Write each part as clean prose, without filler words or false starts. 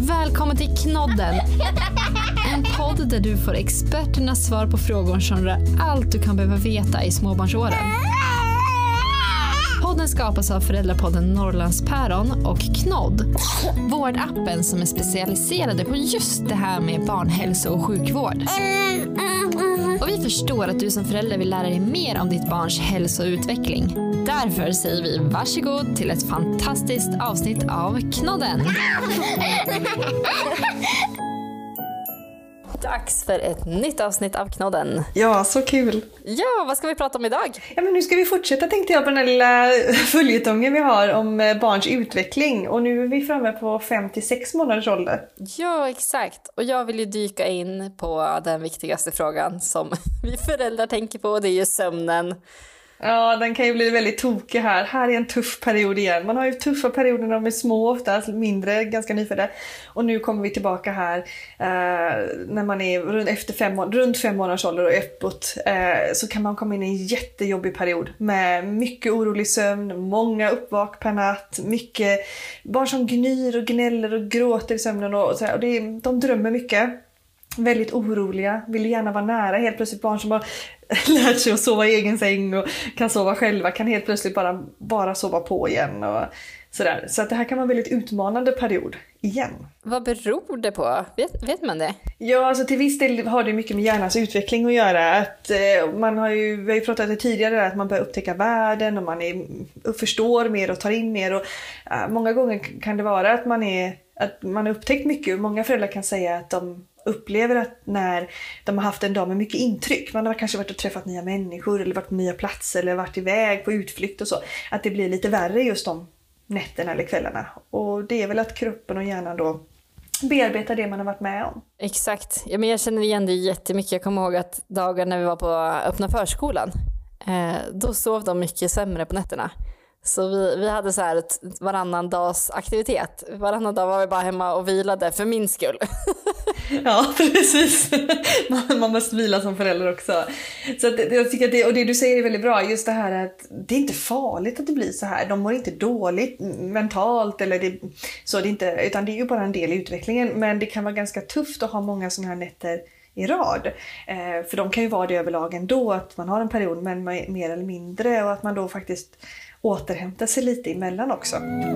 Välkommen till Knodden. En podd där du får experternas svar på frågor som rör allt du kan behöva veta i småbarnsåren. Podden skapas av föräldrapodden Norrlandspäron och Knodd, vårdappen som är specialiserade på just det här med barnhälso- och sjukvård. Och vi förstår att du som förälder vill lära dig mer om ditt barns hälso- och utveckling. Därför säger vi varsågod till ett fantastiskt avsnitt av Knodden. Dags för ett nytt avsnitt av Knodden. Ja, så kul. Ja, vad ska vi prata om idag? Ja, men nu ska vi fortsätta, tänkte jag, på den här lilla följetongen vi har om barns utveckling. Och nu är vi framme på 5-6 månaders ålder. Ja, exakt. Och jag vill ju dyka in på den viktigaste frågan som vi föräldrar tänker på. Det är ju sömnen. Ja, den kan ju bli väldigt tokig här. Här är en tuff period igen. Man har ju tuffa perioder när de är små, ofta mindre, ganska nyfödda. Och nu kommer vi tillbaka här när man är runt 5 månaders ålder och uppåt. Så kan man komma in i en jättejobbig period med mycket orolig sömn, många uppvak per natt, mycket barn som gnyr och gnäller och gråter i sömnen. Och så här. Och de drömmer mycket. Väldigt oroliga, vill gärna vara nära. Helt plötsligt barn som har lärt sig att sova i egen säng och kan sova själva kan helt plötsligt bara sova på igen och sådär. Så att det här kan vara en väldigt utmanande period igen. Vad beror det på? Vet man det? Ja, alltså till viss del har det mycket med hjärnans utveckling att göra. Att vi har ju pratat det tidigare att man börjar upptäcka världen och man förstår mer och tar in mer. Och många gånger kan det vara att man har upptäckt mycket. Många föräldrar kan säga att de upplever att när de har haft en dag med mycket intryck, man har kanske varit och träffat nya människor eller varit på nya platser eller varit iväg på utflykt och så, att det blir lite värre just de nätterna eller kvällarna. Och det är väl att kroppen och hjärnan då bearbetar det man har varit med om. Exakt. Ja, men jag känner igen det jättemycket. Jag kommer ihåg att dagar när vi var på öppna förskolan, då sov de mycket sämre på nätterna. Så vi hade så här varannan dags aktivitet. Varannan dag var vi bara hemma och vilade för min skull. Ja, precis. Man måste vila som förälder också. Så att jag tycker att det du säger är väldigt bra. Just det här att det är inte farligt att det blir så här. De mår inte dåligt mentalt eller det är inte, utan det är ju bara en del i utvecklingen. Men det kan vara ganska tufft att ha många sådana här nätter i rad. För de kan ju vara det överlag ändå, att man har en period men mer eller mindre, och att man då faktiskt återhämtar sig lite emellan också.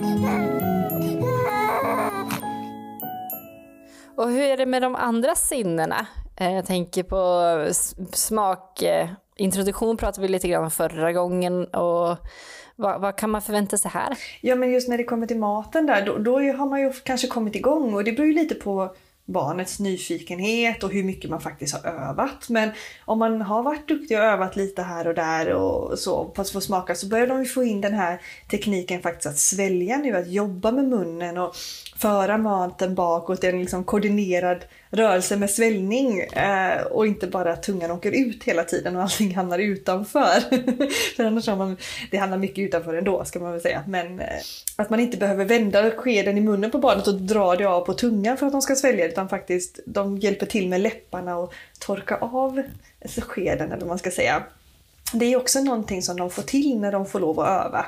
Och hur är det med de andra sinnena? Jag tänker på smak. Introduktion pratade vi lite grann om förra gången. Och vad kan man förvänta sig här? Ja, men just när det kommer till maten där, då har man ju kanske kommit igång. Och det beror ju lite på barnets nyfikenhet och hur mycket man faktiskt har övat. Men om man har varit duktig och övat lite här och där och så, fast få smaka, så börjar de ju få in den här tekniken faktiskt att svälja nu, att jobba med munnen och föra maten bakåt, en liksom koordinerad rörelse med sväljning, och inte bara att tungan åker ut hela tiden och allting hamnar utanför. För annars det hamnar mycket utanför ändå, ska man väl säga. Men att man inte behöver vända skeden i munnen på barnet och dra det av på tungan för att de ska svälja, utan faktiskt de hjälper till med läpparna och torka av skeden, eller vad man ska säga. Det är också någonting som de får till när de får lov att öva.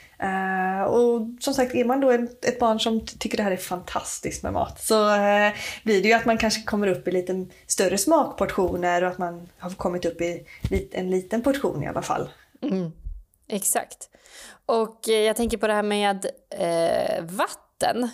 Och som sagt, är man då ett barn som tycker det här är fantastiskt med mat, så blir det ju att man kanske kommer upp i lite större smakportioner och att man har kommit upp i en liten portion i alla fall. Exakt. Och jag tänker på det här med vatten.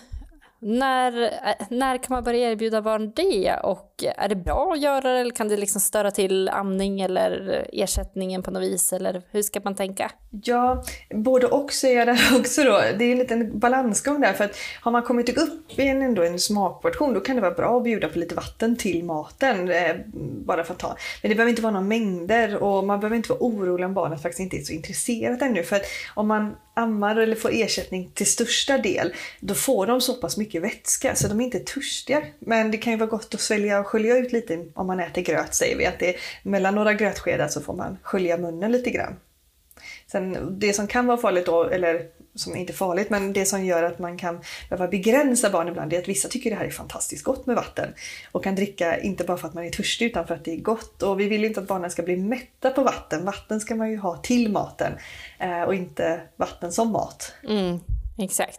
När kan man börja erbjuda barn det? Och är det bra att göra det, eller kan det liksom störa till amning eller ersättningen på något vis? Eller hur ska man tänka? Ja, både och säger jag där också då. Det är en liten balansgång där, för att har man kommit upp i en smakportion, då kan det vara bra att bjuda på lite vatten till maten, bara för att ta. Men det behöver inte vara några mängder, och man behöver inte vara orolig om barnet faktiskt inte är så intresserat ännu. För att om man ammar eller får ersättning till största del, då får de så pass mycket vätska så de är inte törstiga. Men det kan ju vara gott att svälja och skölja ut lite om man äter gröt, säger vi. Att det mellan några grötskedar så får man skölja munnen lite grann. Sen det som kan vara farligt då, eller som inte är farligt, men det som gör att man kan behöva begränsa barn ibland, är att vissa tycker det här är fantastiskt gott med vatten och kan dricka inte bara för att man är törstig utan för att det är gott. Och vi vill inte att barnen ska bli mätta på vatten. Vatten ska man ju ha till maten och inte vatten som mat. Exakt.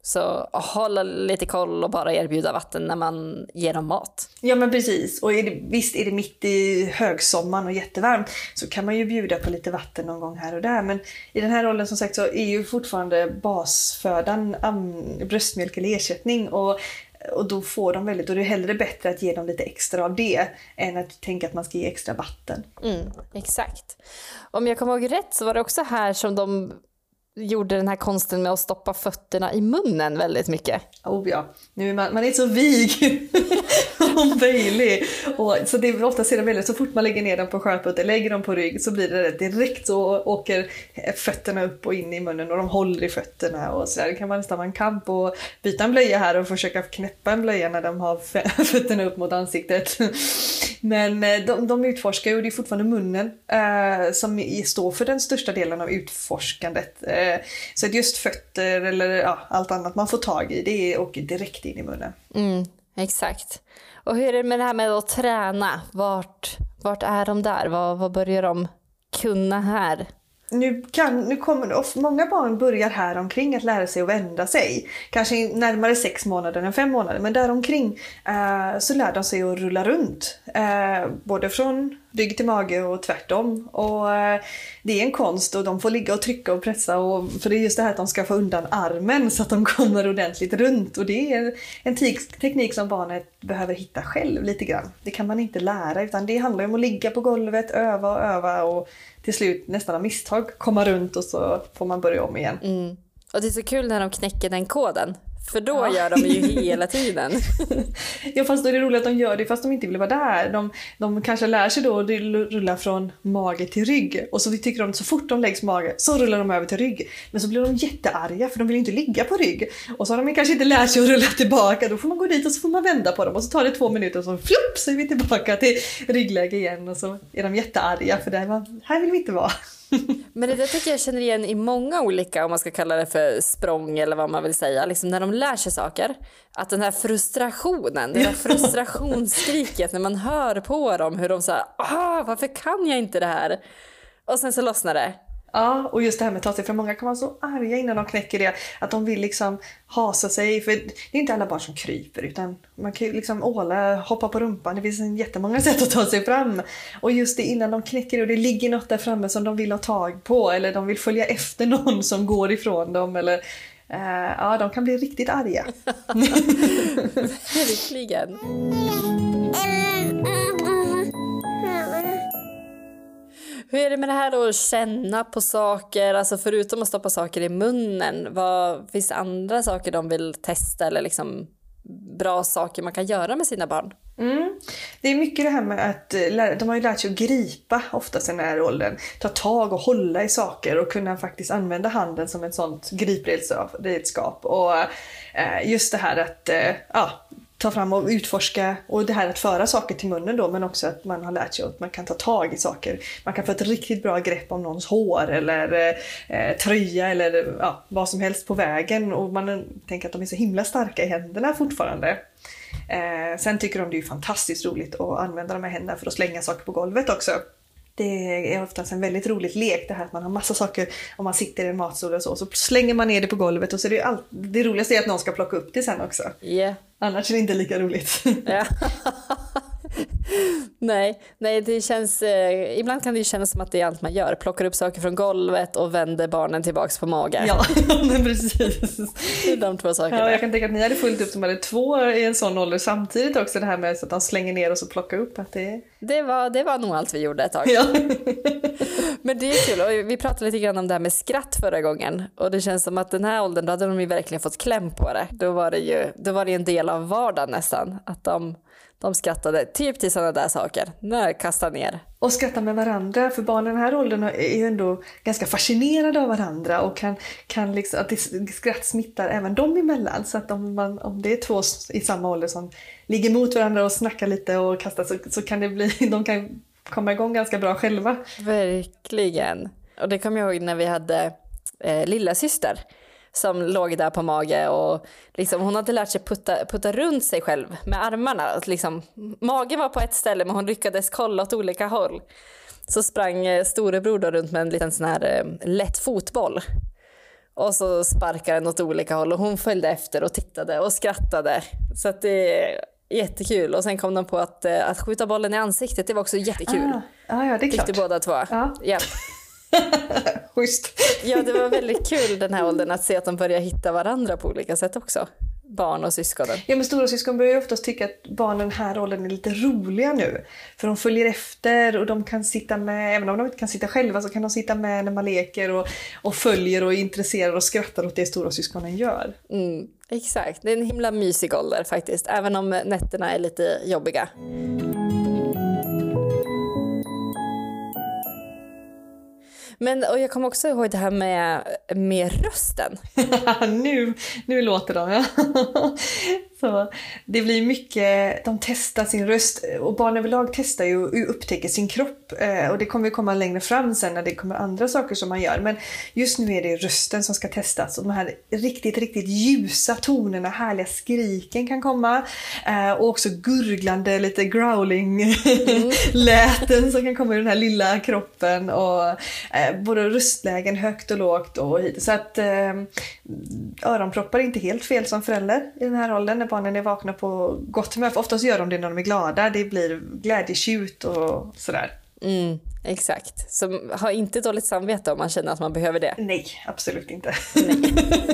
Så hålla lite koll och bara erbjuda vatten när man ger dem mat. Ja men precis, och visst är det mitt i högsommaren och jättevarmt så kan man ju bjuda på lite vatten någon gång här och där. Men i den här åldern som sagt så är ju fortfarande basfödan bröstmjölk eller ersättning och då får de väldigt, och det är hellre bättre att ge dem lite extra av det än att tänka att man ska ge extra vatten. Exakt. Om jag kommer ihåg rätt så var det också här som de gjorde den här konsten med att stoppa fötterna i munnen väldigt mycket. Oh ja, nu är man är så vig och böjlig. Och så det är ofta ser det väldigt, så fort man lägger ner dem på skötputten, lägger dem på rygg så blir det direkt så åker fötterna upp och in i munnen och de håller i fötterna och så där. Det kan man nästan vara en kamp och byta en blöja här och försöka knäppa en blöja när de har fötterna upp mot ansiktet. Men de utforskar ju, och det är fortfarande munnen som står för den största delen av utforskandet. Så att just fötter eller allt annat man får tag i, det åker direkt in i munnen. Exakt. Och hur är det med det här med att träna? Vart är de där? Vad börjar de kunna här? Nu kommer många barn börjar här omkring att lära sig att vända sig. Kanske närmare 6 månader än 5 månader. Men där omkring så lär de sig att rulla runt. Både från rygg till mage och tvärtom. Och det är en konst och de får ligga och trycka och pressa. För det är just det här att de ska få undan armen så att de kommer ordentligt runt. Och det är en teknik som barnet behöver hitta själv lite grann. Det kan man inte lära utan det handlar om att ligga på golvet, öva och till slut nästan av misstag komma runt och så får man börja om igen. Och det är så kul när de knäcker den koden. För då gör de ju hela tiden. Ja, fast då är det roligt att de gör det fast de inte vill vara där. De kanske lär sig då att rulla från mage till rygg. Och så tycker de så fort de läggs mage så rullar de över till rygg. Men så blir de jättearga för de vill inte ligga på rygg. Och så har de kanske inte lärt sig att rulla tillbaka. Då får man gå dit och så får man vända på dem. Och så tar det 2 minuter och så flupp, så är vi tillbaka till ryggläge igen. Och så är de jättearga för här vill vi inte vara. Men det där tycker jag känner igen i många olika, om man ska kalla det för språng eller vad man vill säga, liksom när de lär sig saker, att den här frustrationen, det här frustrationsskriket när man hör på dem hur de säger varför kan jag inte det här? Och sen så lossnar det. Ja, och just det här med att ta sig fram. Många kan vara så arga innan de knäcker det. Att de vill liksom hasa sig. För det är inte alla barn som kryper. Utan man kan ju liksom hoppa på rumpan. Det finns jättemånga sätt att ta sig fram. Och just det innan de knäcker det. Och det ligger något där framme som de vill ha tag på. Eller de vill följa efter någon som går ifrån dem. Eller de kan bli riktigt arga. Verkligen. Hur är det med det här då att känna på saker? Alltså förutom att stoppa saker i munnen, finns det andra saker de vill testa eller liksom bra saker man kan göra med sina barn? Det är mycket det här med att de har ju lärt sig att gripa oftast i den här åldern. Ta tag och hålla i saker och kunna faktiskt använda handen som ett sånt gripredskap. Och just det här att ta fram och utforska, och det här att föra saker till munnen då, men också att man har lärt sig att man kan ta tag i saker. Man kan få ett riktigt bra grepp om någons hår eller tröja eller vad som helst på vägen, och man tänker att de är så himla starka i händerna fortfarande. Sen tycker de det är fantastiskt roligt att använda de här händerna för att slänga saker på golvet också. Det är oftast en väldigt roligt lek det här att man har massa saker om man sitter i en matstol och så slänger man ner det på golvet och så är det roligaste är att någon ska plocka upp det sen också. Yeah. Annars är det inte lika roligt. Yeah. Nej, det känns ibland kan det ju kännas som att det är allt man gör. Plockar upp saker från golvet och vänder barnen tillbaks på magen. Ja, men precis. Det är de 2 sakerna. Ja, jag kan tänka att ni hade fullt upp som hade 2 i en sån ålder samtidigt också, det här med så att de slänger ner och så plockar upp. Att det var nog allt vi gjorde ett tag. Ja. Men det är kul, och vi pratade lite grann om det här med skratt förra gången. Och det känns som att den här åldern, då hade de ju verkligen fått kläm på det. Då var det en del av vardagen nästan, att de skrattade typ till sådana där saker. Kasta ner. Och skratta med varandra. För barnen i den här åldern är ju ändå ganska fascinerade av varandra. Och kan liksom, att skratt smittar även dem emellan. Så att om det är 2 i samma ålder som ligger mot varandra och snackar lite och kastar, så kan det bli, de kan komma igång ganska bra själva. Verkligen. Och det kommer jag ihåg när vi hade lilla syster som låg där på mage, och liksom, hon hade lärt sig putta runt sig själv med armarna. Liksom, magen var på ett ställe men hon lyckades kolla åt olika håll. Så sprang storebror då runt med en liten sån här lätt fotboll. Och så sparkade den åt olika håll och hon följde efter och tittade och skrattade. Så att det är jättekul. Och sen kom de på att skjuta bollen i ansiktet, det var också jättekul. Ja, det är klart. Tyckte båda två. Ja. Schysst. Ja, det var väldigt kul den här åldern att se att de börjar hitta varandra på olika sätt också. Barn och syskonen. Ja, men stora syskon börjar ju oftast tycka att barnen den här åldern är lite roliga nu. För de följer efter och de kan sitta med, även om de inte kan sitta själva så kan de sitta med när man leker och följer och är intresserade och skrattar åt det stora syskonen gör. Exakt, det är en himla mysig ålder faktiskt, även om nätterna är lite jobbiga. Och jag kommer också ihåg det här med rösten. nu låter de, ja. Så det blir mycket, de testar sin röst och barn överlag testar ju och upptäcker sin kropp. Och det kommer ju komma längre fram sen när det kommer andra saker som man gör. Men just nu är det rösten som ska testas och de här riktigt, riktigt ljusa tonerna, härliga skriken kan komma. Och också gurglande, lite growling-läten som kan komma i den här lilla kroppen. Och både röstlägen högt och lågt och hit. Så att öronproppar är inte helt fel som förälder i den här åldern när barnen är vakna på gott humör. För oftast gör de det när de är glada. Det blir glädjetjut och sådär. Exakt. Så ha inte dåligt samvete om man känner att man behöver det. Nej, absolut inte. Nej.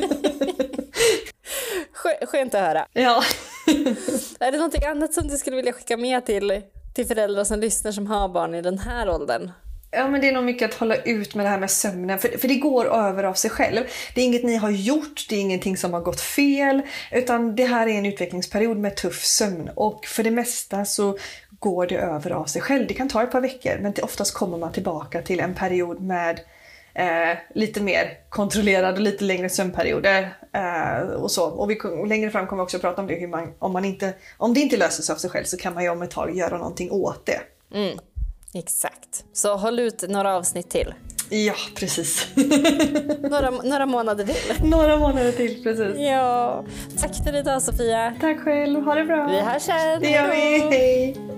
Skönt att höra. Ja. Är det någonting annat som du skulle vilja skicka med till föräldrar som lyssnar som har barn i den här åldern? Ja, men det är nog mycket att hålla ut med det här med sömnen. För det går över av sig själv. Det är inget ni har gjort, det är ingenting som har gått fel. Utan det här är en utvecklingsperiod med tuff sömn. Och för det mesta så går det över av sig själv. Det kan ta ett par veckor, men oftast kommer man tillbaka till en period med lite mer kontrollerad och lite längre sömnperioder. Och så. Och längre fram kommer vi också prata om det. Hur man, om det inte löser sig av sig själv så kan man ju om ett tag göra någonting åt det. Exakt. Så håll ut några avsnitt till. Ja, precis. några månader till. Några månader till, precis. Ja. Tack för idag, Sofia. Tack själv. Ha det bra. Vi hörs sen. Det gör vi. Hej.